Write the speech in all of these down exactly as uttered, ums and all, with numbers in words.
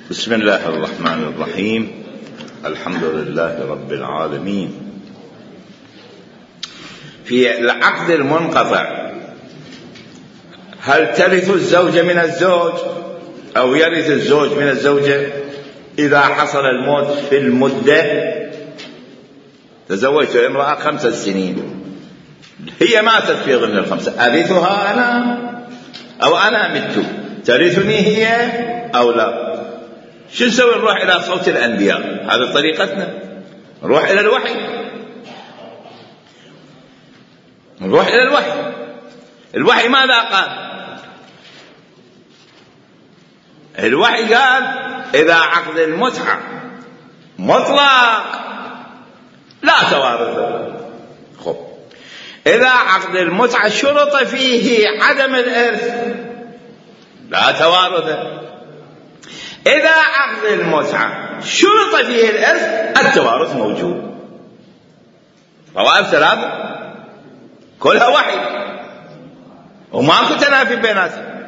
بسم الله الرحمن الرحيم. الحمد لله رب العالمين. في العقد المنقطع هل ترث الزوجة من الزوج أو يرث الزوج من الزوجة إذا حصل الموت في المدة؟ تزوجت امرأة خمسة سنين، هي ماتت في ضمن الخمسة، أرثها أنا أو أنا مت، ترثني هي أو لا؟ شو نسوي؟ نروح إلى صوت الأنبياء، هذه طريقتنا، نروح إلى الوحي، نروح إلى الوحي. الوحي ماذا قال؟ الوحي قال إذا عقد المتعة مطلق لا توارث. خب، إذا عقد المتعة شرط فيه عدم الإرث لا توارث. إذا عقد المتعة شرط فيه الإرث التوارث موجود. روائب ثلاثة كلها وحي وماكو تنافي بيناتهم.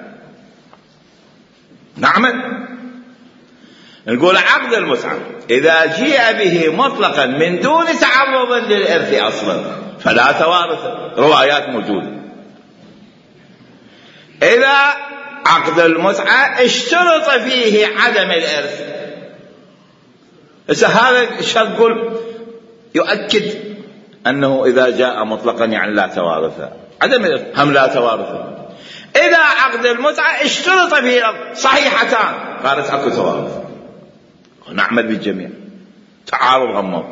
نعمل نقول عقد المتعة إذا جيء به مطلقا من دون تعرض للإرث أصلا فلا توارث. روايات موجودة. إذا عقد المتعة اشترط فيه عدم الإرث، هذا الشرط يقول يؤكد أنه إذا جاء مطلقا يعني لا توارث، عدم الإرث هم لا توارث. إذا عقد المتعة اشترط فيه صحيحتان قالت أكو توارث، نعمل بالجميع. تعارض غمض،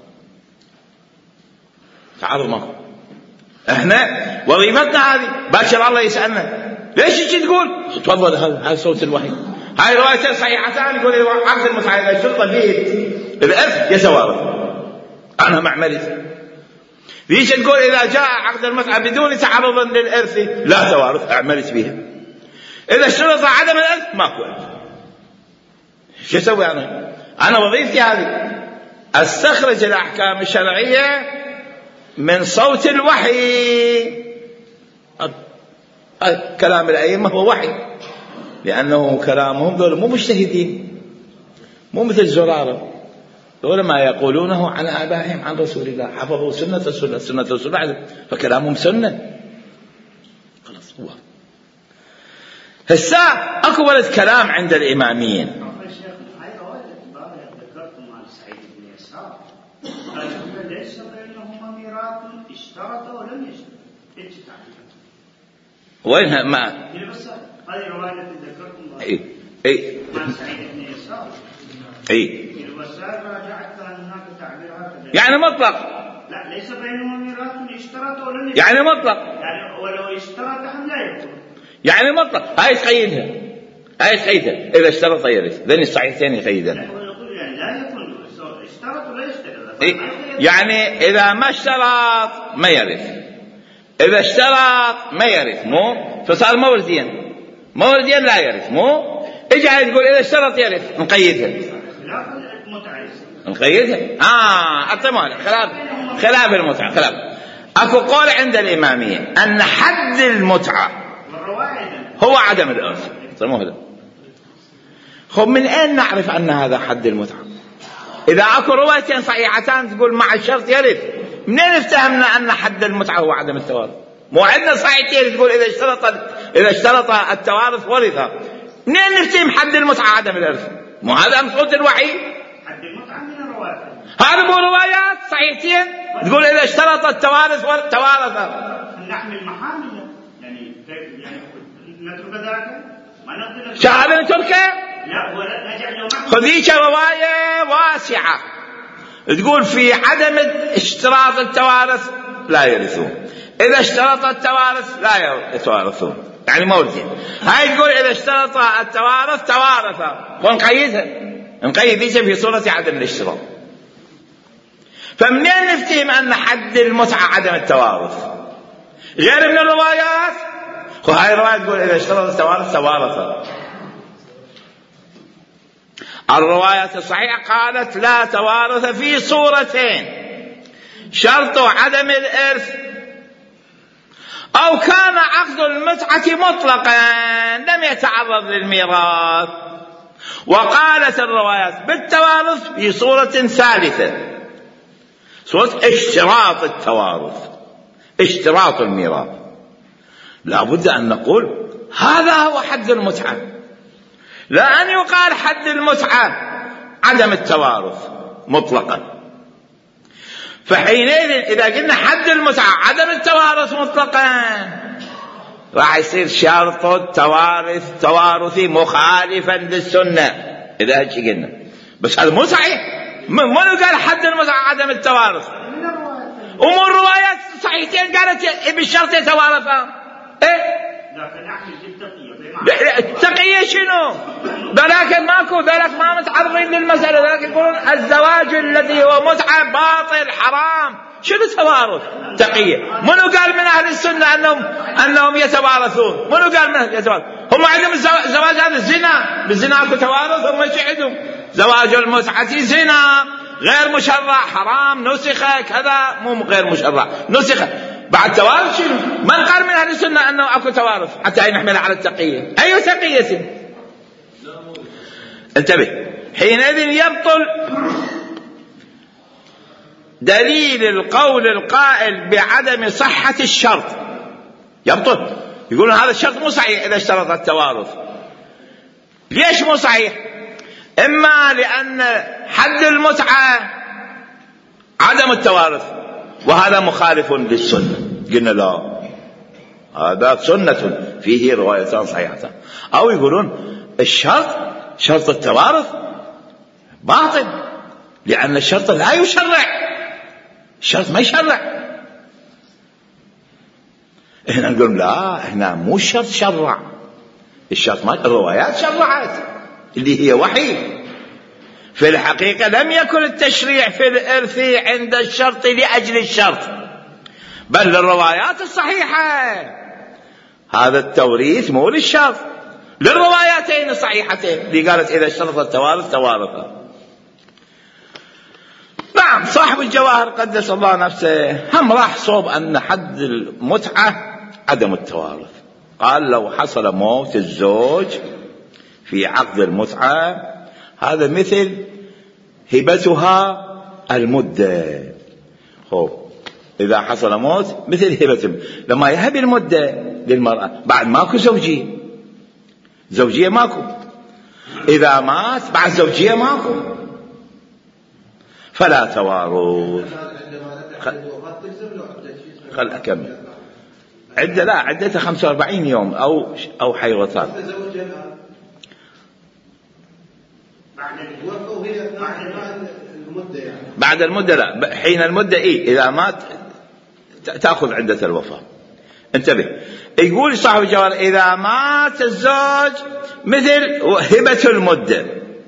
تعارض ماكو. احنا وظيفتنا هذه، باكر الله يسألنا ليش تقول تفضل هذا صوت الوحي، هاي روايتين صحيحتان يقول عقد المتعة إذا اشترط فيه الإرث يتوارث، أنا معملي. ليش تقول إذا جاء عقد المتعة بدون تعرض للإرث لا توارث، أعملت بها. إذا اشترط عدم الإرث ماكو إرث. شو أسوي أنا؟ أنا وظيفتي هذه أستخرج الأحكام الشرعية من صوت الوحي. كلام الأئمة هو وحي، لأنه كلامهم ذول مو مجتهدين، مو مثل زرارة، ذول ما يقولونه عن آبائهم عن رسول الله، حفظوا سنة السنة سنة الرسول، فكلامهم سنة. خلاص هو هسا أكو ولد كلام عند الإماميين. ليس بينهما ميراث اشترط ولم يشترط. وينها ما هذه رواية ذكرتم اي اي مع سعيد بن يسار. اي الوسائل راجعت هناك تعبيرات يعني مطلق. لا، ليس بينهما ميراث اشترط ولم يشترط، يعني مطلق، يعني ولو اشترط هم لا يكون، يعني مطلق. هاي تقيدها، هاي تقيدها إذا اشترط يرث، ذني الصحيحتين يقيدنا. يعني لا يكون اشترط ولا يشترط. إيه؟ يعني إذا ما اشترط ما يرث، إذا اشترط ما يرث، مو فصار موردين، موردين لا يرث، مو اجعل تقول إذا اشترط يرث، نقيدها نقيدها. آه أطمئن. خلاف خلاف المتعة، خلاف. أكو قول عند الإمامية أن حد المتعة هو عدم الإرث. سموه هذا. خب من أين نعرف أن هذا حد المتعة؟ إذا أكو روايتين صحيحتان تقول مع الشرط يرث، منين افتهمنا أن حد المتعة هو عدم التوارث؟ مو عندنا صحيحتين تقول إذا اشترط إذا اشترط التوارث ورث، منين نفتهم حد المتعة عدم الإرث؟ مو هذا مصوت الوحي؟ حد المتعة من الروايات، هذا مو روايات صحيحتين تقول إذا اشترط التوارث توارث. نحمل محامل يعني يعني نترك ذلك ما نقدر شهادة تركه. لا ولا نجعله محمل. خذيك رواية واسعة تقول في عدم اشتراط التوارث لا يرثون، إذا اشترط التوارث لا يتوارثون، يعني موجين. هاي تقول إذا اشترط التوارث توارث، ونقيدها نقيدها في صورة عدم الاشتراط. فمنين نفتهم أن حد المتعة عدم التوارث غير من الروايات؟ وهاي الرواية تقول إذا اشترط التوارث توارث. الرواية الصحيحة قالت لا توارث في صورتين: شرط عدم الإرث، أو كان عقد المتعة مطلقا لم يتعرض للميراث، وقالت الروايات بالتوارث في صورة ثالثة، صورة اشتراط التوارث، اشتراط الميراث. لا بد أن نقول هذا هو حد المتعة، لا أن يقال حد المتعة عدم التوارث مطلقا. فحينئذ إذا قلنا حد المتعة عدم التوارث مطلقا راح يصير شرط التوارث توارثي مخالفا للسنة إذا هيك قلنا، بس هذا مو صحيح. منو قال حد المتعة عدم التوارث؟ أمور روايات صحيحتين قالت بالشرط يتوارثان. إيه؟ التقية شنو؟ ذلك ماكو، ذلك ما متعرضين للمسألة، ذلك يقولون الزواج الذي هو متعة باطل حرام. شنو توارث؟ تقية. منو قال من أهل السنة أنهم أنهم يتوارثون؟ منو قال من أهل يتوارث؟ هم عندهم الزواج هذا الزنا، بالزنا أكو توارث. هم ايش عندهم؟ زواج المتعة زنا غير مشرع حرام نسخ كذا، مو غير مشرع نسخ. بعد توارث شنو؟ من قال من أهل السنة أنه أكو توارث حتى نحمل على التقية؟ أي تقية؟ انتبه. حينئذ يبطل دليل القول القائل بعدم صحة الشرط، يبطل. يقولون هذا الشرط مو صحيح إذا اشترط التوارث. ليش مو صحيح؟ إما لأن حد المتعة عدم التوارث وهذا مخالف للسنة، قلنا لا هذا سنة فيه روايتان صحيحتان. أو يقولون الشرط شرط التوارث باطل لأن الشرط لا يشرع، الشرط ما يشرع. احنا نقول لا، احنا مو الشرط شرع، الشرط ما الروايات شرعت اللي هي وحي. في الحقيقة لم يكن التشريع في الإرث عند الشرط لأجل الشرط، بل الروايات الصحيحة. هذا التوريث مو للشرط، للرواياتين الصحيحتين اللي قالت إذا اشترط التوارث توارثا. نعم صاحب الجواهر قدس الله نفسه هم راح صوب أن حد المتعة عدم التوارث. قال لو حصل موت الزوج في عقد المتعة هذا مثل هبتها المدة. خوب إذا حصل موت مثل هبة، لما يهب المدة للمرأة بعد ماكو زوجية، زوجية ماكو. إذا مات بعد زوجية ماكو، فلا توارث. خل أكمل. عدة لا عدتها خمسة وأربعين يوم أو أو حيضتان. بعد المدة لا، حين المدة إيه إذا مات تأخذ عدة الوفاة. انتبه. يقول صاحب الجوار إذا مات الزوج مثل هبة المدة،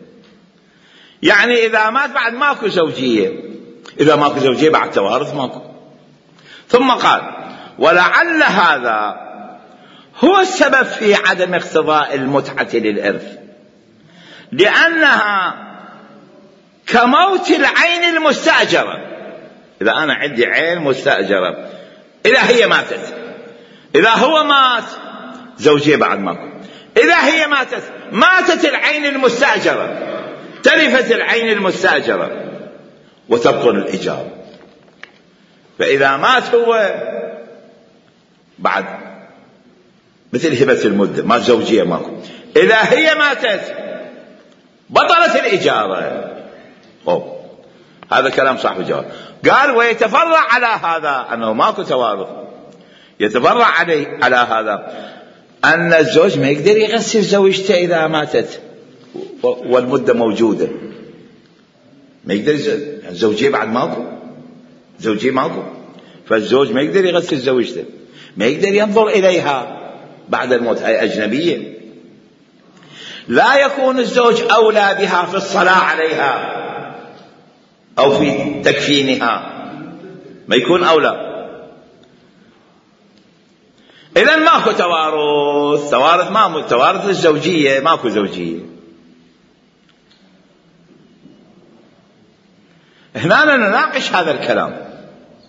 يعني إذا مات بعد ماكو زوجية، إذا ماكو زوجية بعد توارث ماكو. ثم قال ولعل هذا هو السبب في عدم اقتضاء المتعة للإرث، لأنها كموت العين المستأجرة. إذا أنا عندي عين مستأجرة إذا هي ماتت، إذا هو مات زوجية بعد ماكو، إذا هي ماتت ماتت العين المستأجرة، تلفت العين المستأجرة وتبطل الإيجار. فإذا مات هو بعد مثل هبة المدة ما زوجية ماكو، إذا هي ماتت بطلت الإجارة. أوه. هذا كلام صاحب الجواب. قال ويتفرع على هذا أنه ماكو توارث، يتفرع عليه على هذا أن الزوج ما يقدر يغسل زوجته إذا ماتت والمدة موجودة، ما يقدر. زوجيه بعد ماكو، زوجيه ماكو، فالزوج ما يقدر يغسل زوجته، ما يقدر ينظر إليها بعد الموت، أي أجنبية. لا يكون الزوج أولى بها في الصلاة عليها أو في تكفينها، ما يكون أولى. إذن ماكو توارث، توارث ما توارث الزوجية، ماكو زوجية. هنا نناقش هذا الكلام.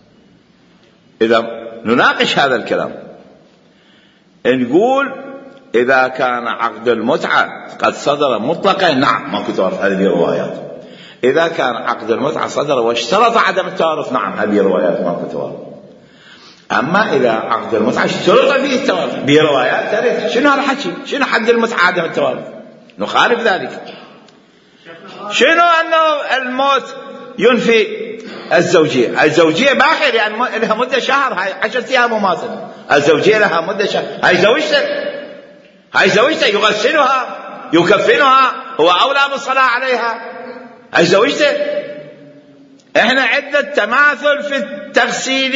إذا نناقش هذا الكلام نقول إذا كان عقد المتعة قد صدر مطلقا نعم ماكو توارث، هذه روايات. إذا كان عقد المتعة صدر واشترط عدم التوارث نعم هذه روايات ماكو توارث. أما إذا عقد المتعة اشترط فيه التوارث بروايات ترث. شنو هذا الحكي؟ شنو حد المتعة عدم التوارث؟ نخالف ذلك. شنو أنه الموت ينفي الزوجية؟ الزوجية باقية لأن يعني لها مدة شهر، هاي عشرة أيام وماتت. الزوجية لها مدة شهر. هاي زوجته هاي زوجته يغسلها يكفنها، هو أولى بالصلاة عليها. هاي زوجته. احنا عدة تماثل في التغسيل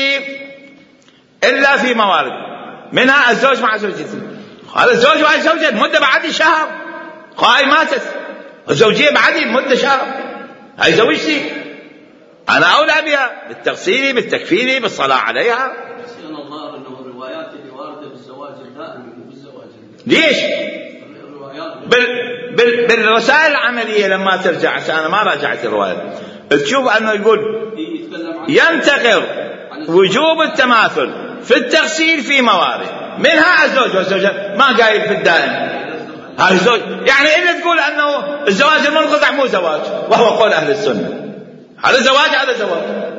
إلا في موارد، منها الزوج مع زوجته. هذا الزوج مع زوجته مدة بعد شهر، هاي ماتت. الزوجية بعدي مدة شهر. هاي زوجتي أنا أولى بها بالتغسيل بالتكفير بالصلاة عليها. أنا الظاهر أنه الروايات اللي واردة بالزواج الدائم بالزواج ليش؟ بال... بال... بالرسائل العملية لما ترجع، عشان أنا ما راجعت الروايات، تشوف أنه يقول ينتقر وجوب التماثل في التغسيل في موارد، منها الزوج والزوجة، ما قايل في الدائم. هذا الزوج يعني إلا تقول أنه الزواج المنقطع مو زواج، وهو قول أهل السنة. هذا زواج هذا زواج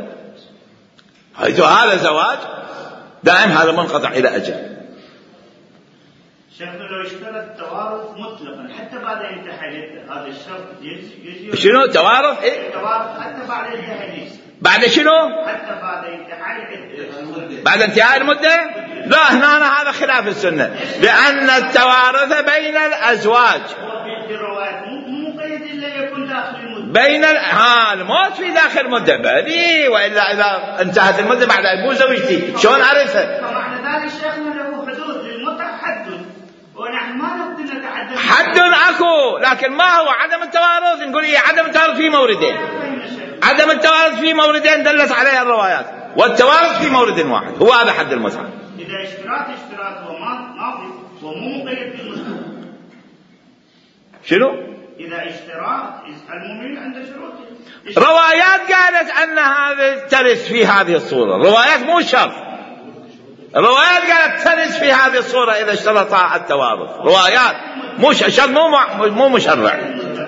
هذا زواج دائم، هذا منقطع إلى أجل. شيخنا لو اشترط التوارث مطلقا حتى بعد انتهاء العدة، هذا الشرط يجي شنو توارث؟ إيه؟ التوارث حتى بعد انتهاء العدة. بعد شنو؟ حتى بعد انتهاء العدة. بعد انتهاء المدة؟ لا، هنا هذا خلاف السنة، لأن التوارث بين الأزواج. في الروايات مو مقيد إلا يكون داخل المدة. بين ال... ها الموت في داخل المدة بلي، وإلا إذا انتهت المدة بعد مو زوجتي شلون أعرفها؟ فمعنى ذلك شيخنا له حدود للمتعة، حد، ونحن ما نقدر نتعدى حد أكو، لكن ما هو عدم التوارث؟ نقول إيه عدم التوارث في موردين. عدم التوارث في موردين دلت عليها الروايات، والتوارث في مورد واحد، هو هذا حد المتعة. إذا اشتراط اشتراط وما ماضي ومو مقيد بالمدة. شنو؟ إذا اشتراط المؤمن عند شروط. روايات قالت أن هذا ترث في هذه الصورة، روايات مو شرط. روايات قالت ترث في هذه الصورة إذا اشترط التوارث، روايات مو شرط، مو مو مشرع.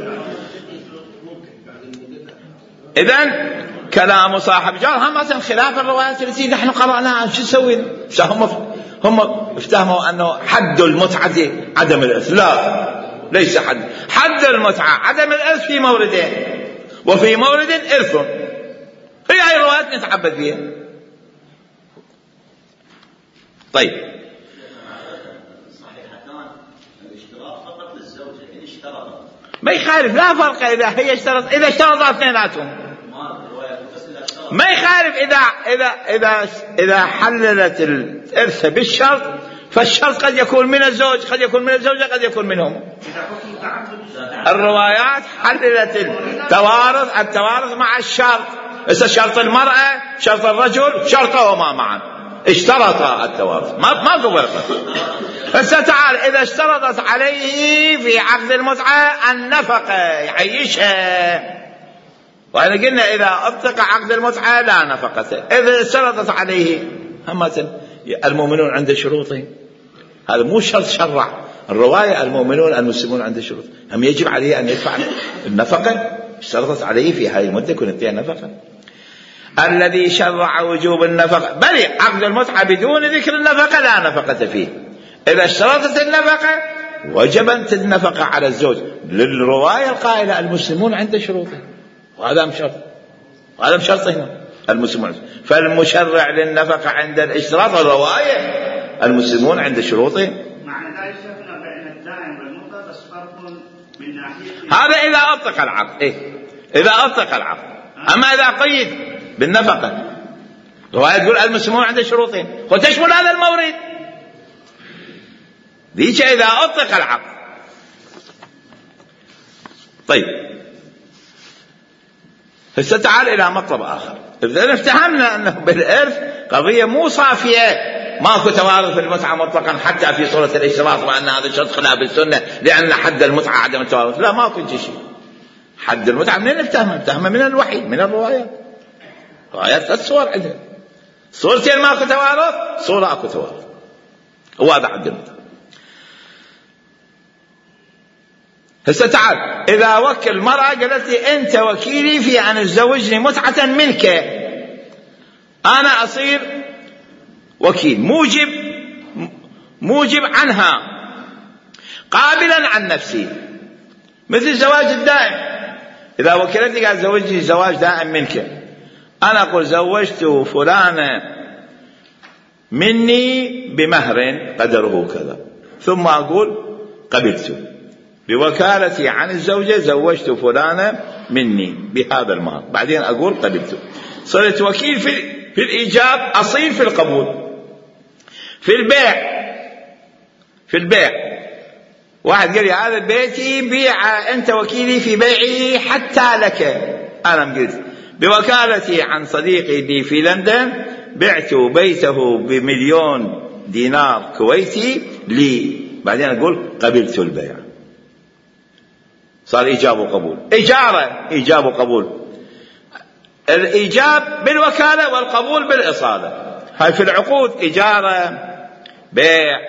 إذن كلام صاحب جار هم مثلا خلاف الروايات التي نحن قرأناها. شو نسوي؟ هم هم افتهموا أنه حد المتعة عدم الإرث. لا، ليس حد حد المتعة عدم الإرث في موردين، وفي مورد إرث. هي أي روايات نتعبد فيها. طيب صحيحتان الاشتراط فقط للزوجة إن اشترط ما يخالف، لا فرق إذا هي اشترط، إذا اشترط اثنيناتهم ما يخالف. إذا إذا إذا إذا حللت الإرث بالشرط، فالشرط قد يكون من الزوج، قد يكون من الزوجة، قد يكون منهم. الروايات حللت التوارث التوارث مع الشرط. إذا شرط المرأة شرط الرجل شرطهما معا، اشترطا التوارث، ما ما فرق. فستعال إذا اشترطت عليه في عقد المتعة النفقة يعيشها، وإحنا قلنا إذا أطلق عقد المتعة لا نفقة. إذا اشترطت عليه همة المؤمنون عند شروطهم، هذا مو شرط شرع. الرواية المؤمنون المسلمون عند شروط، هم يجب عليه أن يدفع النفقة. اشترطت عليه في هذه المدة كنت فيها نفقة. الذي شرع وجوب النفقة، بل عقد المتعة بدون ذكر النفقة لا نفقة فيه. إذا اشترطت النفقة وجبت النفقة على الزوج للرواية القائلة المسلمون عند شروطهم، وهذا مشرط، وهذا مشرط هنا المسلمون. فالمشرع للنفقة عند الاشتراط الرواية المسلمون عند شروطهم. معنى ذلك شفنا بين الدائم والمطلق بس فرق من ناحية هذا إذا أطلق العقد. إيه؟ إذا أطلق العقد. أما إذا قيد بالنفقة، رواية تقول المسلمون عند شروطهم، وتشمل هذا المورد. ذيك إذا أطلق العقد. طيب هسه تعال إلى مطلب آخر. إذا افتهمنا أنه بالإرث قضية مو صافية، ماكو توارث في المتعة مطلقا حتى في صورة الاشتراط، وأن هذا شرط خلاف السنة لأن حد المتعة عدم التوارث. لا، ماكو شيء. حد المتعة منين نفتهمه؟ نفتهمه من الوحي، من الروايات. روايات ثلاث صور عندنا، صورتين ماكو توارث، صورة اكو توارث، هو هذا حد المتعة. هسه تعال، إذا وكل المرأة قالت لي أنت وكيلي في أن تزوجني متعة منك، أنا أصير وكيل موجب موجب عنها قابلا عن نفسي، مثل الزواج الدائم. إذا وكلتني قال زوجني زواج دائم منك، أنا أقول زوجت فلانة مني بمهر قدره كذا، ثم أقول قبلت بوكالتي عن الزوجة، زوجت فلانة مني بهذا المهر، بعدين أقول قبلت. صرت وكيل في, في الإيجاب، أصيل في القبول. في البيع في البيع واحد قال لي هذا بيتي بيع، أنت وكيلي في بيعي حتى لك، أنا قلت بوكالتي عن صديقي لي في لندن بعت بيته بمليون دينار كويتي لي، بعدين أقول قبلت البيع. صار إيجاب وقبول، إجارة إيجاب وقبول، الإيجاب بالوكالة والقبول بالإصالة. هاي في العقود إجارة بيع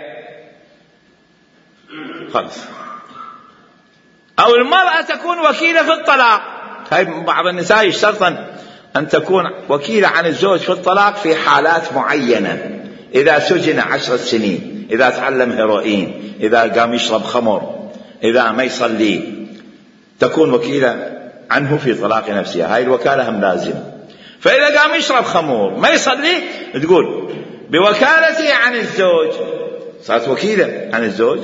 خلص. أو المرأة تكون وكيلة في الطلاق، هاي بعض النساء يشترطن أن تكون وكيلة عن الزوج في الطلاق في حالات معينة، إذا سجن عشر سنين، إذا تعلم هيروين، إذا قام يشرب خمر، إذا ما يصلي، تكون وكيلة عنه في طلاق نفسها. هاي الوكالة هم لازمة. فإذا قام يشرب خمور ما يصلي تقول بوكالتي عن الزوج، صارت وكيلة عن الزوج،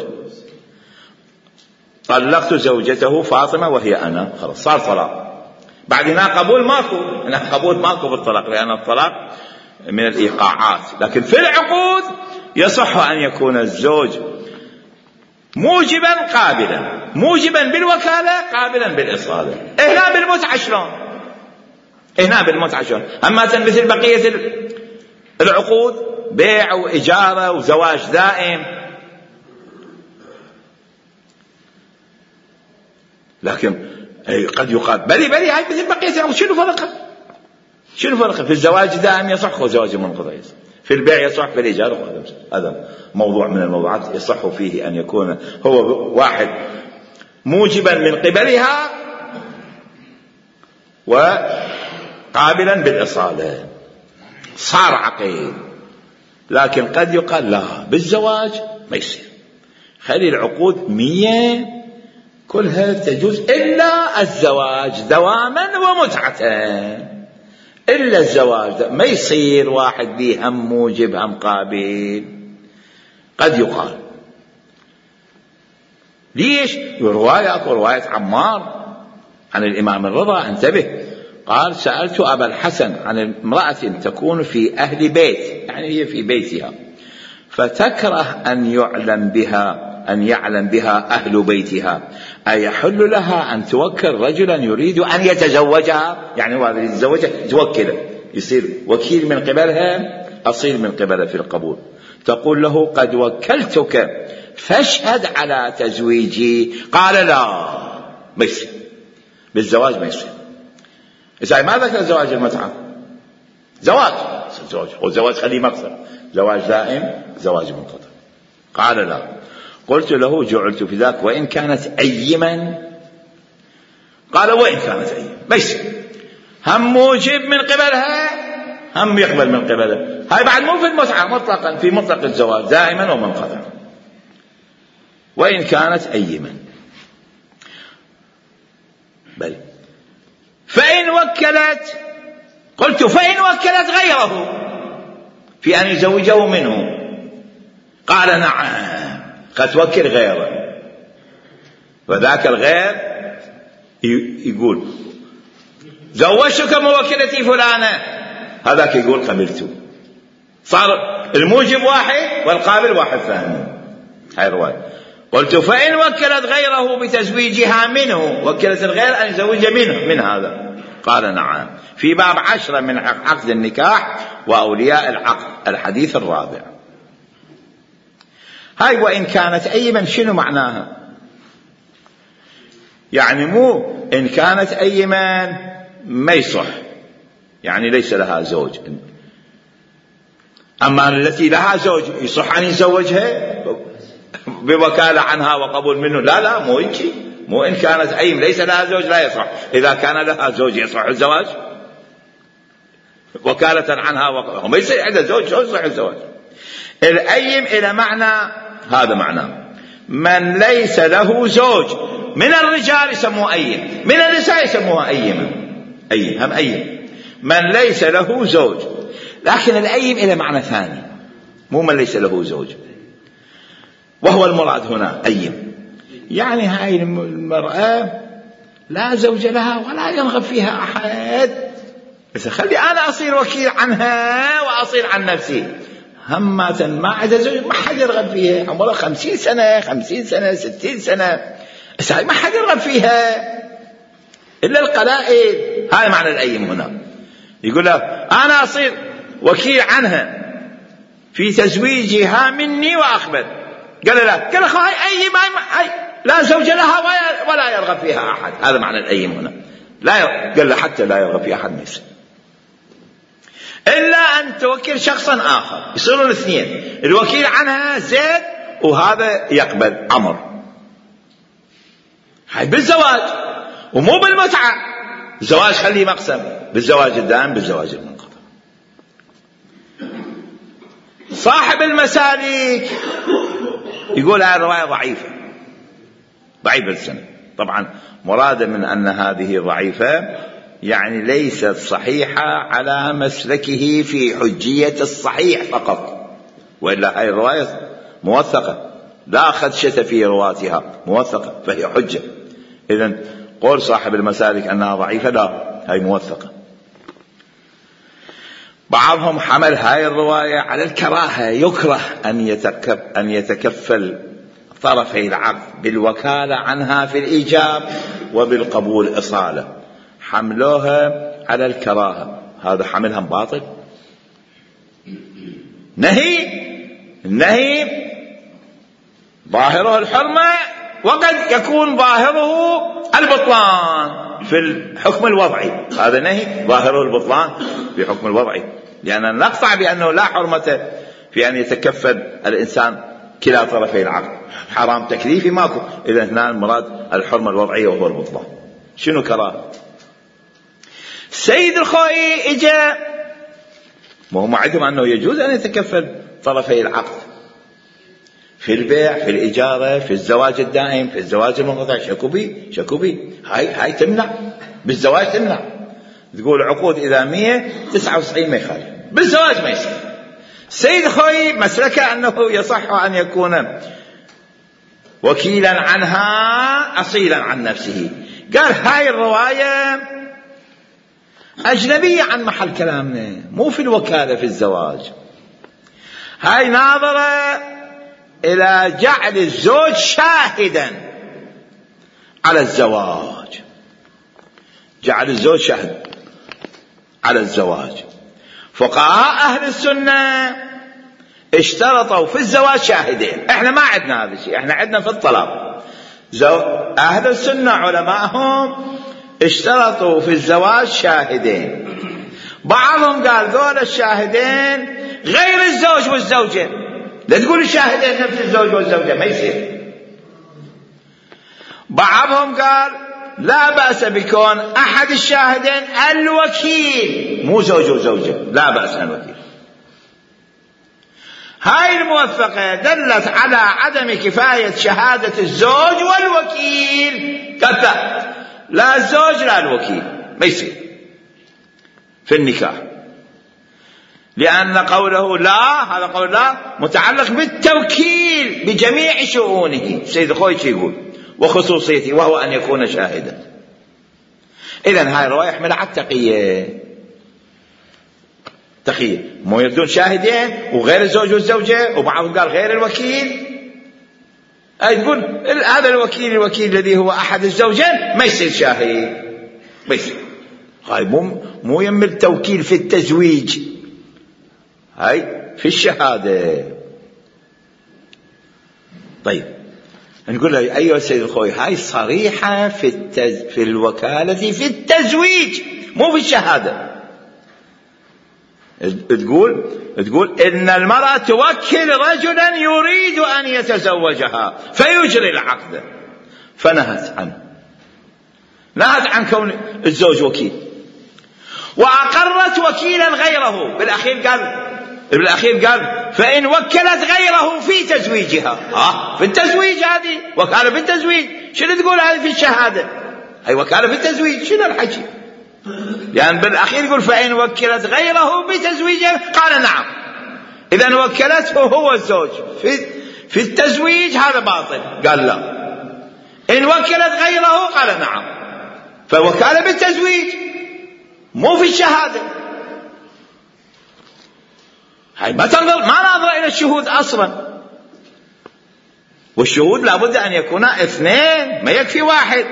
طلقت زوجته فاطمة وهي أنا، خلاص صار طلاق. بعد هنا قبول ماكو، هنا قبول ماكو بالطلاق، لأن الطلاق من الإيقاعات. لكن في العقود يصح أن يكون الزوج موجبا قابلا، موجبا بالوكالة قابلا بالإصالة. هنا بالمتعة شلون؟ هنا بالمتعة شلون؟ أما مثل بقية العقود بيع وإجارة وزواج دائم. لكن قد يقال بلي بلي هاي مثل بقية، شنو فرقه؟ شنو فرقه؟ في الزواج دائم يصح وزواج منقطع يصح، في البيع يصح، في الإجارة هذا موضوع من الموضوعات يصح فيه أن يكون هو واحد موجبا من قبلها وقابلا بالإصالة، صار عقيد. لكن قد يقال لا بالزواج ما يصير، خلي العقود مية كلها تجوز إلا الزواج دواما ومتعة، إلا الزواج ما يصير واحد به هم موجب هم قابل. قد يقال ليش؟ رواية أكو رواية عمار عن الإمام الرضا، انتبه، قال سألت أبا الحسن عن امرأة تكون في أهل بيت، يعني هي في بيتها، فتكره أن يعلم بها أن يعلم بها أهل بيتها، أيحل لها أن توكل رجلا يريد أن يتزوجها؟ يعني هو يتزوجها توكله، يصير وكيل من قبلها، أصيل من قبلها في القبول. تقول له قد وكلتك فاشهد على تزويجي. قال لا ما يصير، بالزواج ما يصير. إذا ما ذكر زواج المتعة، زواج زواج والزواج خليه مقصر، زواج دائم زواج منقطع. قال لا. قلت له جعلت في ذاك وإن كانت أيما؟ قال وإن كانت أيما ما يصير، هم موجب من قبلها هم يقبل من قبلها. هاي بعد مو في المتعة مطلقا، في مطلق الزواج دائما ومنقطع، وإن كانت أيما. بل فإن وكلت، قلت فإن وكلت غيره في أن يزوجه منه؟ قال نعم، قد توكل غيره، وذاك الغير يقول زوجتك موكلتي فلانة، هذاك يقول قبلته. صار الموجب واحد والقابل واحد ثاني. هاي الرواية. قلت فإن وكلت غيره بتزويجها منه، وكلت الغير أن يزوج منه من هذا؟ قال نعم. في باب عشرة من عقد النكاح وأولياء العقد، الحديث الرابع. هاي وإن كانت أيما شنو معناها؟ يعني مو إن كانت أيما ما يصح، يعني ليس لها زوج. أما التي لها زوج يصح أن يزوجها بوكالة عنها وقبول منه؟ لا لا مو يجي، مو إن كانت أيم ليس لها زوج لا يصح، إذا كان لها زوج يصح الزواج وكالة عنها وقالة ما يصير عندها زوج شو يصح الزواج. الأيم إلى معنى هذا معناه من ليس له زوج، من الرجال يسموه أيم، من النساء يسموها أيمة، أيم هم أيم من ليس له زوج. لكن الأيم إلى معنى ثاني مو من ليس له زوج، وهو المراد هنا أيم يعني هاي المرأة لا زوج لها ولا يرغب فيها أحد، بس خلي أنا أصير وكيل عنها وأصير عن نفسي، همة ما عندها زوج ما حد يرغب فيها، عمرها خمسين سنة خمسين سنة ستين سنة، بس هاي ما حد يرغب فيها إلا القلائل. هاي معنى الأيم هنا، يقول له أنا أصير وكيل عنها في تزويجها مني وأقبل. قال لا، قال له هاي أيم هاي لا زوج لها ولا يرغب فيها أحد، هذا معنى الأيم هنا. لا يرغب. قال له حتى لا يرغب فيها أحد ما يصير إلا أن توكل شخصا آخر، يصيرون الاثنين، الوكيل عنها زيد وهذا يقبل عمر. هاي بالزواج ومو بالمتعة، الزواج خليه مقسم، بالزواج الدائم بالزواج المنقطع. صاحب المسالك يقول هذه الرواية ضعيفة ضعيفة السنة. طبعا مراده من أن هذه ضعيفة يعني ليست صحيحة على مسلكه في حجية الصحيح فقط، وإلا هاي الرواية موثقة لا خدشة في رواتها، موثقة فهي حجة. إذن قول صاحب المسالك أنها ضعيفة لا، هاي موثقة. بعضهم حمل هاي الرواية على الكراهة، يكره أن يتكف أن يتكفل طرفي العقد بالوكالة عنها في الإيجاب وبالقبول إصالة، حملوها على الكراهة، هذا حملها باطل. نهي النهي ظاهره الحرمة وقد يكون ظاهره البطلان في الحكم الوضعي، هذا نهي ظاهره البطلان في الحكم الوضعي، لأننا نقطع بأنه لا حرمة في أن يتكفل الإنسان كلا طرفي العقد، حرام تكليفي ماكو. إذا هنا المراد الحرمة الوضعية وهو البطلان. شنو كراهة؟ سيد الخوئي اجا، ما هم عندهم أنه يجوز أن يتكفل طرفي العقد في البيع في الإجارة في الزواج الدائم في الزواج المنقطع، شكو بي شكو بي هاي هاي تمنع، بالزواج تمنع، تقول عقود إذا مية تسعة وتسعين ما يخالف، بالزواج ما يصير. سيد الخوئي مسلكه أنه يصح أن يكون وكيلا عنها أصيلا عن نفسه، قال هاي الرواية أجنبية عن محل كلامنا، مو في الوكالة في الزواج، هاي ناظرة إلى جعل الزوج شاهدا على الزواج، جعل الزوج شاهد على الزواج. فقهاء أهل السنة اشترطوا في الزواج شاهدين، احنا ما عندنا هذا الشيء، احنا عندنا في الطلاق. أهل السنة علماءهم اشترطوا في الزواج شاهدين، بعضهم قال دول الشاهدين غير الزوج والزوجة، لا تقول الشاهدين نفس الزوج والزوجة ما يصير. بعضهم قال لا بأس بكون أحد الشاهدين الوكيل مو زوج وزوجة، لا بأس الوكيل. هاي الموثقة دلت على عدم كفاية شهادة الزوج والوكيل، قالت لا الزوج لا الوكيل ما يصير في النكاح، لأن قوله لا هذا قول لا متعلق بالتوكيل بجميع شؤونه، سيد خويتي يقول وخصوصيته وهو أن يكون شاهدا. إذن هاي الرواية يحمل على التقية، تقية مو يردون شاهدين وغير الزوج والزوجة، وبعضهم قال غير الوكيل، أي تقول هذا الوكيل الوكيل الذي هو أحد الزوجين ما يصير شاهد، ما يصير. هاي مو مو يمل التوكيل في التزويج، هاي في الشهادة. طيب نقول له أيها السيد الخوي هاي صريحة في التز... في الوكالة في التزويج مو في الشهادة. تقول تقول إن المرأة توكل رجلا يريد أن يتزوجها فيجري العقد، فنهت عنه، نهت عن كون الزوج وكيل، وأقرت وكيلا غيره. بالأخير قال بالأخير قال فإن وكلت غيره في تزويجها. آه في التزويج، هذه وكالة في التزويج. شنو تقول هذه في الشهادة؟ هي وكالة في التزويج. شنو الحكي؟ يعني بالأخير يقول فإن وكلت غيره بتزويجها، قال نعم. إذا وكلته هو الزوج في في التزويج، هذا باطل. قال لا. إن وكلت غيره قال نعم. فوكالة بالتزويج مو في الشهادة. هاي ما تنظر ما نظر إلى الشهود أصلا، والشهود لابد أن يكونا اثنين، ما يكفي واحد.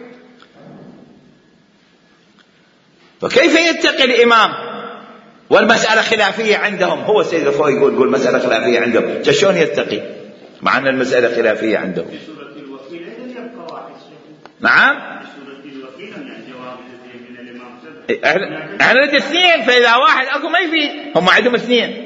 فكيف يتقي الإمام والمسألة خلافية عندهم؟ هو سيد الخوي يقول يقول مسألة خلافية عندهم، شلون يتقي مع أن المسألة خلافية عندهم؟ نعم احنا نريد اثنين، فإذا واحد أكو ما يفيد. هم عندهم اثنين،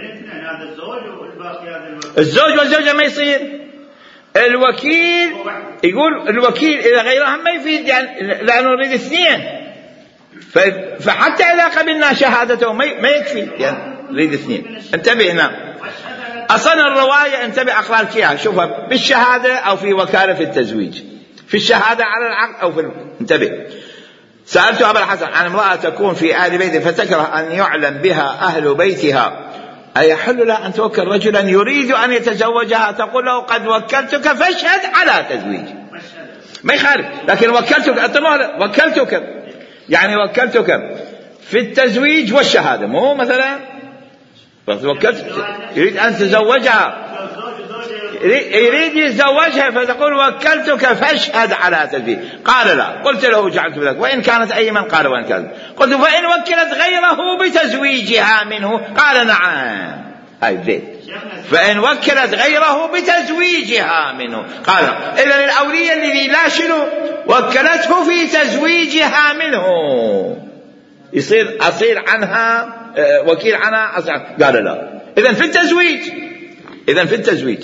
الزوج والزوجة ما يصير. الوكيل يقول الوكيل إذا غيرها ما يفيد، يعني لأنه نريد اثنين. فحتى إذا قبلنا شهادته ما يكفي، يعني نريد اثنين. انتبه هنا أصلا الرواية، انتبه أقرأ لك إياها، شوفها بالشهادة أو في وكالة في التزويج، في الشهادة على العقد أو في ال... انتبه. سألت أبا الحسن عن امرأة تكون في أهل بيت فتكره أن يعلم بها أهل بيتها، أيحل لها أن توكل رجلا يريد أن يتزوجها تقول له قد وكلتك فاشهد على تزويج؟ ما يخالف، لكن وكلتك وكلتك يعني وكلتك في التزويج والشهادة، مو مثلا وكلت يريد أن تزوجها، يريد يتزوجها فتقول وكلتك فاشهد على تزويج. قال لا. قلت له جعلت بذلك وإن كانت أي من؟ قال وإن كانت. قلت فإن وكلت غيره بتزويجها منه؟ قال نعم. هاي بديت. فإن وكلت غيره بتزويجها منه قال إذن الأولية الذي لا شنو وكلته في تزويجها منه يصير أصير عنها وكيل عنها أصير. قال لا. إذن في التزويج إذن في التزويج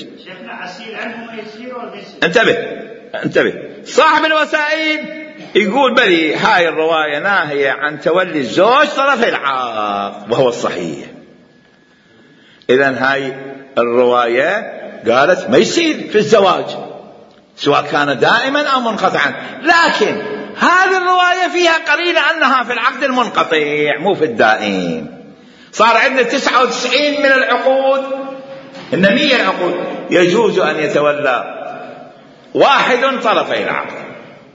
انتبه انتبه صاحب الوسائل يقول بلي هاي الرواية ناهية عن تولي الزوج طرف العقد وهو الصحيح. إذن هاي الرواية قالت ما يصير في الزواج سواء كان دائما أو منقطعا، لكن هذه الرواية فيها قرينة أنها في العقد المنقطع مو في الدائم. صار عندنا تسعة وتسعين من العقود، إن مية العقود يجوز أن يتولى واحد طرفي العقد.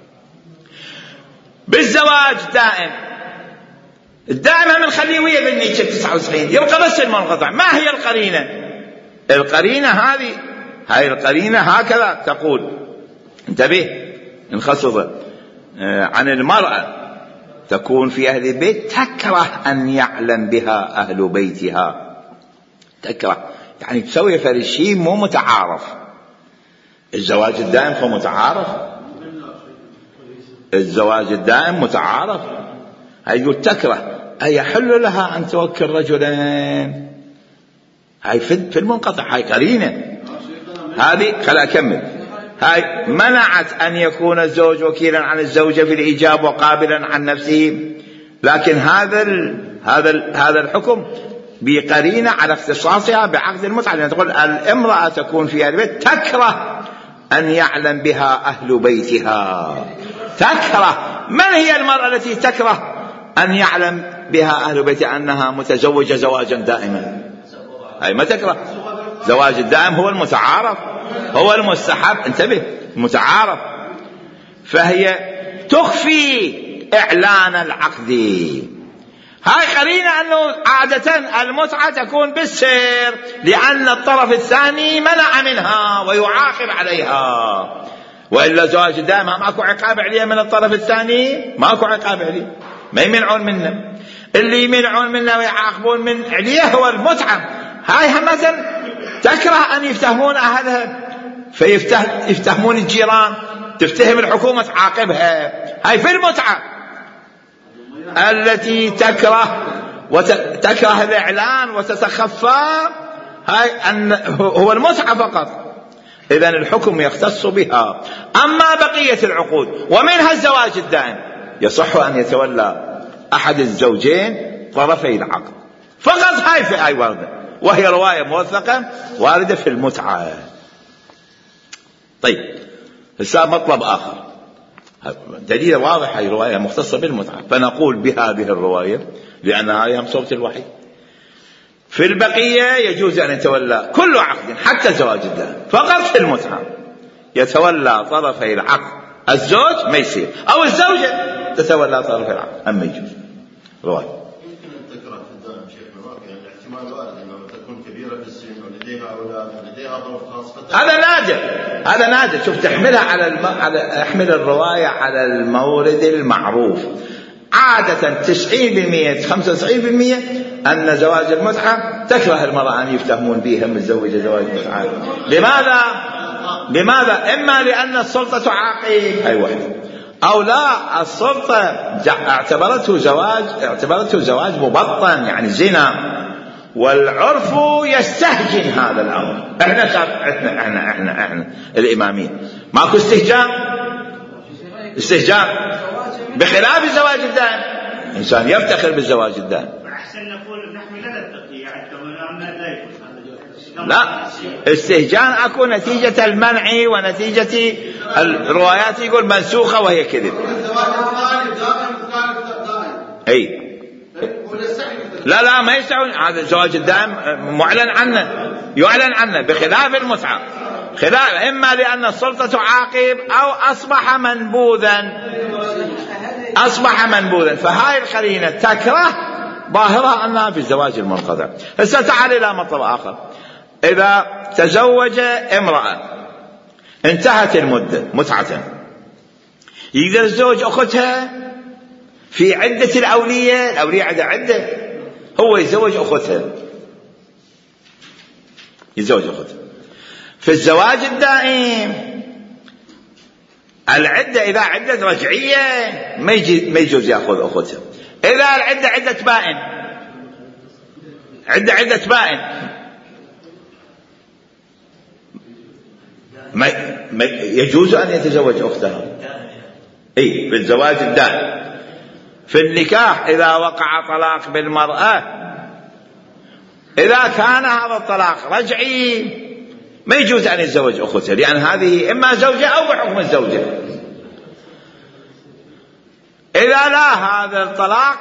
بالزواج دائم الدائم هم الخليوية بالنيتشة تسعة وتسعين، يبقى بس المنقطع. ما هي القرينة؟ القرينة هذه هاي القرينة هكذا تقول انتبه انخصص عن المرأة تكون في أهل البيت تكره أن يعلم بها أهل بيتها. تكره يعني تسوي فرشي مو متعارف. الزواج الدائم هو متعارف، الزواج الدائم متعارف. هاي يقول تكره أيحل لها أن توكل رجلين؟ هاي في المنقطع هاي قرينة. هذه خلأ أكمل. هاي منعت أن يكون الزوج وكيلا عن الزوجة في الإيجاب وقابلا عن نفسه، لكن هذا ال هذا ال هذا الحكم بقرينة على اختصاصها بعقد المتعة، يعني تقول الامرأة تكون في أهل البيت تكره أن يعلم بها أهل بيتها. تكره. من هي المرأة التي تكره أن يعلم بها أهل بيتها أنها متزوجة زواجا دائما؟ هاي ما تكره. زواج الدائم هو المتعارف، هو المستحب. انتبه المتعارف. فهي تخفي إعلان العقد. هاي قرينة أنه عادة المتعة تكون بالسر لأن الطرف الثاني منع منها ويعاقب عليها، وإلا زواج الدائم ماكو عقاب عليه من الطرف الثاني، ماكو عقاب عليه، ما يمنعون منه. اللي يمنعون منه ويعاقبون من عليه هو المتعة. هاي همزا تكره أن يفتهمون أهلها فيفتهمون الجيران، تفتهم الحكومة تعاقبها. هاي في المتعة التي تكره وتكره الإعلان وتتخفى، هاي أن هو المتعة فقط. إذن الحكم يختص بها. أما بقية العقود ومنها الزواج الدائم يصح أن يتولى أحد الزوجين طرفي العقد فقط. هاي في آي واردة، وهي رواية موثقة واردة في المتعة. طيب هسه مطلب آخر، دليل واضح، هاي رواية مختصة بالمتعة، فنقول بهذه الرواية لأنها هي صوت الوحي. في البقية يجوز أن يتولى كل عقد حتى زواج الدائم، فقط في المتعة يتولى طرفي العقد الزوج ما يصير، أو الزوجة تتولى طرفي العقد أما يجوز. رواية يمكن أن تكره في الدائم شيخنا واقع، يعني احتمال وارد أنه تكون كبيرة في السن ولديها أولاد ولديها ظروف خاصة. هذا نادر، هذا نادر. شوف تحملها على الم... على احمل الرواية على المورد المعروف. عادة تسعين بالمئة خمسة وتسعين بالمئة أن زواج المتعة تكره المرأة أن يفتهمون بها متزوجة زواج المتعة. لماذا؟ لماذا؟ إما لأن السلطة تعاقب، هاي واحدة، أو لا، السلطة اعتبرته زواج اعتبرته زواج مبطن يعني زنا، والعرف يستهجن هذا الأمر. احنا احنا احنا احنا, احنا الإمامية ماكو استهجان، استهجان بخلاف الزواج الدائم. إنسان يفتخر بالزواج الدائم. أحسن نقول نحن لا نتقي حتى ونعمل لا يكون. لا، استهجان أكو نتيجة المنع ونتيجة الروايات يقول منسوخة وهي كذب. أي لا لا ما يستعون. هذا الزواج الدائم معلن عنه، يعلن عنه بخلاف المتعة. خلاف إما لأن السلطة تعاقب أو أصبح منبوذا، أصبح منبوذا. فهاي القرينة تكره ظاهرها أنها في الزواج المنقطع. هسه تعال إلى مطلب آخر. إذا تزوج امرأة انتهت المدة متعة، يقدر الزوج أختها في عدة الأولية، الأولية عدة عدة، هو يزوج أختها، يزوج أختها. في الزواج الدائم العدة إذا عدة رجعية ما يجوز يأخذ أختها. إذا العدة عدة بائن، عدة عدة بائن ما يجوز أن يتزوج أختها. أي في الزواج الدائم. في النكاح إذا وقع طلاق بالمرأة، إذا كان هذا الطلاق رجعي ما يجوز أن يتزوج أختها، لأن هذه إما زوجة أو بحكم الزوجة. إذا لا، هذا الطلاق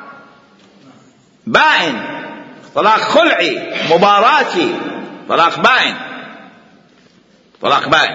بائن، طلاق خلعي مباراتي، طلاق بائن، طلاق بائن.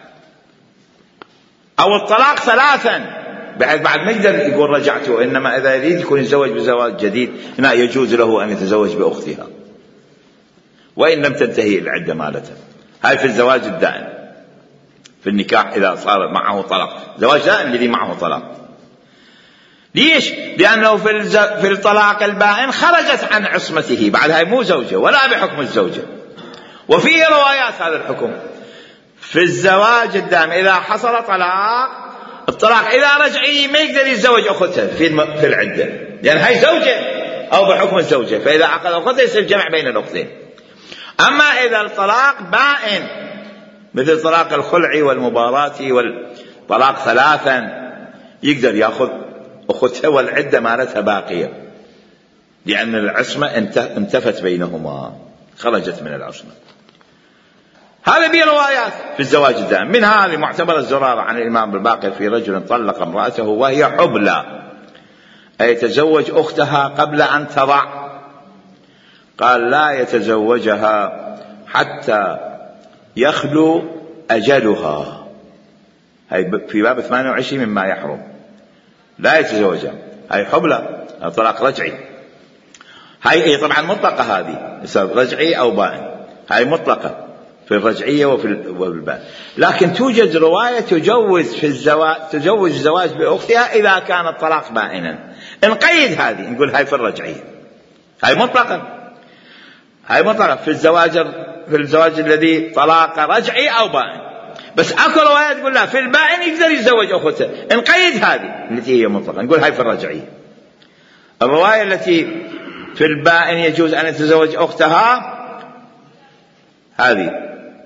أو الطلاق ثلاثا بحيث بعد ما يقدر يقول رجعته، إنما إذا يريد يكون يتزوج بزواج جديد هنا يجوز له أن يتزوج بأختها وإن لم تنتهي العدة مالته. هاي في الزواج الدائم. في النكاح إذا صار معه طلاق، زواج دائم الذي معه طلاق. ليش؟ لأنه في, الز... في الطلاق البائن خرجت عن عصمته، بعد هاي مو زوجة ولا بحكم الزوجة، وفيه روايات هذا الحكم. في الزواج الدائم إذا حصل طلاق، الطلاق إذا رجعي ما يقدر يتزوج أختها في, الم... في العدة، لأن هاي زوجة أو بحكم الزوجة، فإذا عقد أختها يصير جمع بين الأختين. أما إذا الطلاق بائن مثل طلاق الخلع والمبارات والطلاق ثلاثا يقدر يأخذ أختها والعدة مالتها باقية، لأن العصمة انتفت بينهما، خرجت من العصمة. هذا به روايات في الزواج الدائم. من هذه معتبر الزرارة عن الإمام الباقر في رجل طلق امرأته وهي حبلى، أي يتزوج أختها قبل أن تضع، قال لا يتزوجها حتى يخلو أجلها. هاي في باب ثمانية وعشرين مما يحرم، لا يتزوجها. هاي حبلى، طلاق رجعي. هاي طبعا مطلقة، هذه رجعي أو بائن، هاي مطلقة في الرجعية وفي البائن. لكن توجد رواية تجوز في الزواج، تجوز الزواج بأختها إذا كان الطلاق بائنا. نقيد هذه نقول هاي في الرجعية، هاي مطلقة، هاي مطلقة في الزواج، في الزواج الذي طلاق رجعي أو بائن. بس أكو رواية تقول لا، في البائن يقدر يتزوج أخته. نقيد هذه التي هي مطلقة، نقول هاي في الرجعية. الرواية التي في البائن يجوز أن يتزوج أختها هذه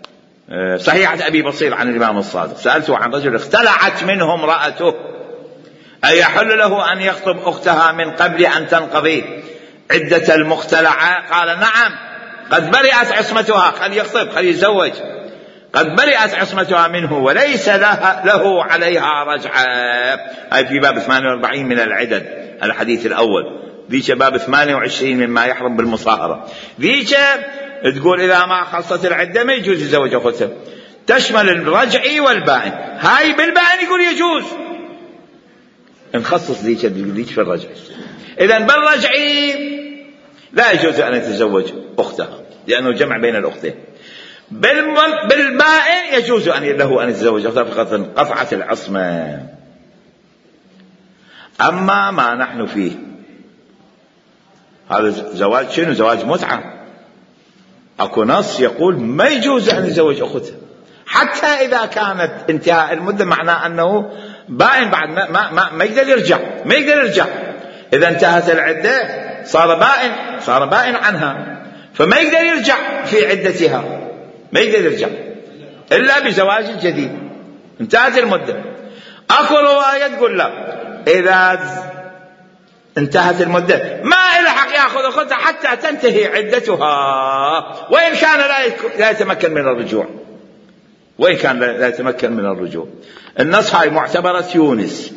صحيحة أبي بصير عن الإمام الصادق سألته عن رجل اختلعت منه امرأته أيحل له أن يخطب أختها من قبل أن تنقضي عدة المختلعة؟ قال نعم، قد برئت عصمتها، خل يخطب خل يتزوج، قد برئت عصمتها منه وليس لها له عليها رجعة. هاي في باب ثمانية وأربعين من العدد الحديث الأول. ذيك باب ثمانية وعشرين مما يحرم بالمصاهرة. ذيك تقول إذا ما خلصت العدة ما يجوز يتزوج أختها، تشمل الرجعي والبائن. هاي بالبائن يقول يجوز، نخصص ذيك ذيك في الرجعي. إذن بالرجعي لا يجوز أن يتزوج أختها لأنه جمع بين الأختين. بالبائن يجوز أن له أن يتزوج أختها فقط انقطعت العصمة. أما ما نحن فيه هذا زواج شنو؟ زواج متعة. أكو نص يقول ما يجوز أن يتزوج أختها حتى إذا كانت انتهاء المدة، معناه أنه بائن بعد ما, ما, ما, ما يقدر يرجع ما يقدر يرجع إذا انتهت العدة صار بائن صار بائن عنها، فما يقدر يرجع في عدتها، ما يقدر يرجع إلا بزواج جديد. انتهت المدة. أكو رواية تقول لا، إذا انتهت المدة ما يلحق يأخذ أختها حتى تنتهي عدتها، وإن كان لا يتمكن من الرجوع وإن كان لا يتمكن من الرجوع. النص هاي معتبرة يونس.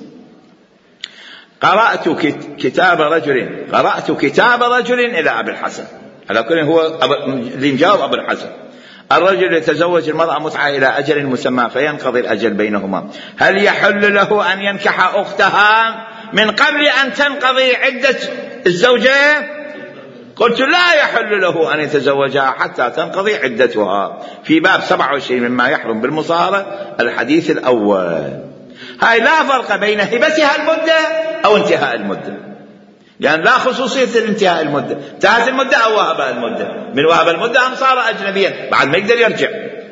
قرأت كتاب رجل قرأت كتاب رجل إلى أبي الحسن، على كل هو اللي مجاوب أبو الحسن. الرجل يتزوج المرأة متعة إلى أجل مسمى فينقضي الأجل بينهما، هل يحل له أن ينكح أختها من قبل أن تنقضي عدة الزوجة؟ قلت لا يحل له أن يتزوجها حتى تنقضي عدتها، في باب سبعة وعشرين مما يحرم بالمصاهرة الحديث الأول. هاي لا فرق بين هبتها المدة أو انتهاء المدة، لأن يعني لا خصوصية الانتهاء المدة، انتهت المدة أو وهب المدة، من وهب المدة أم صار أجنبيا بعد ما يقدر يرجع.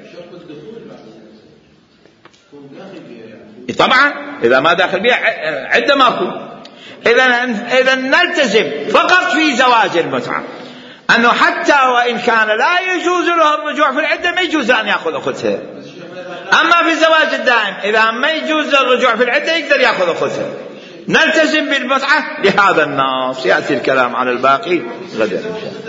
طبعا إذا ما داخل بها عدة ماكو. إذا إذا نلتزم فقط في زواج المتعة أنه حتى وإن كان لا يجوز له الرجوع في العدة ما يجوز أن يأخذ أختها. أما في الزواج الدائم إذا ما يجوز الرجوع في العدة يقدر يأخذ أختها. نلتزم بالمتعة لهذا النص. يأتي الكلام على الباقي غدا إن شاء الله.